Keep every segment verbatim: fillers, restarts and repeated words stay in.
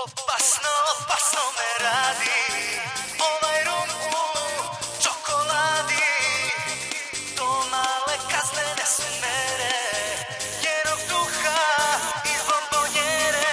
Opasno, opasno me radi ovaj rum u čokoladi. To male kaznene su mere njenog duha iz bombonjere.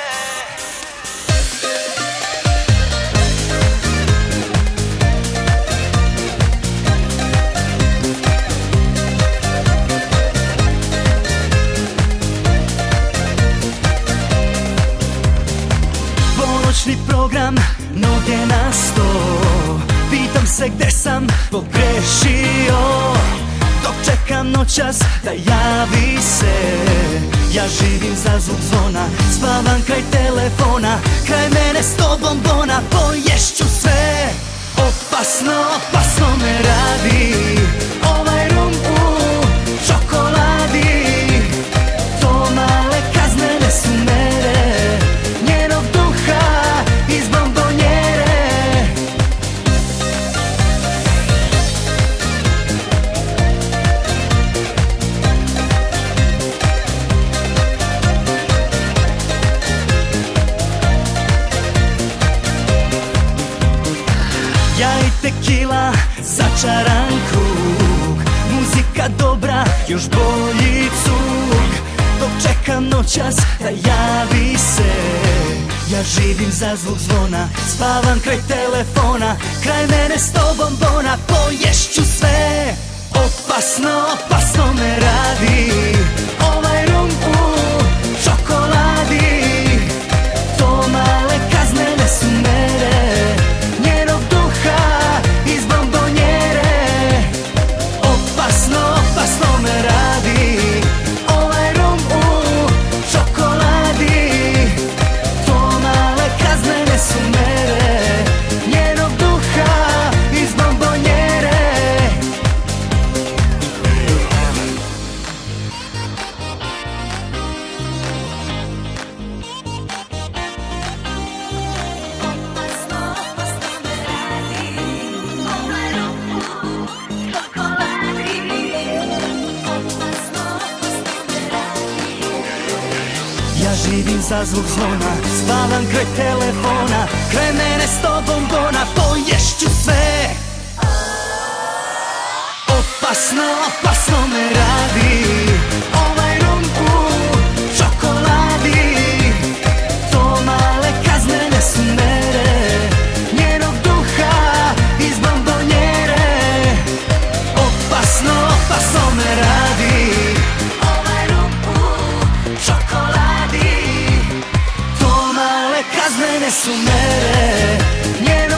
Ponoćni program, noge na sto. Pitam se gde sam pogrešio, dok čekam noćas da javi se. Ja živim za zvuk zvona, spavam kraj telefona. Kraj mene sto bombona, poješću sve. Opasno, opasno me radi ovaj rum u čokoladi. To male kaznene su mere njenog duha iz bombonjere. Ja i tekila, začaran krug, muzika dobra, još bolji cug. Dok čekam noćas da javi se. Ja živim za zvuk zvona, spavam kraj telefona. Kraj mene sto bombona, poješću sve. Opasno, opasno me radi ovaj rum u čokoladi. To male kaznene su mere njenog duha iz bombonjere. Opasno, opasno me radi ovaj rum u čokoladi. To male kaznene su mere njenog duha iz bombonjere. Ja živim za zvuk zvona, spavam kraj telefona. Kraj mene sto bombona, poješću sve. Opasno, opasno me radi ovaj rum u čokoladi. To male kaznene su mere njenog duha iz bombonjere. Opasno, opasno me radi ovaj rum u čokoladi. To male kaznene su mere njenog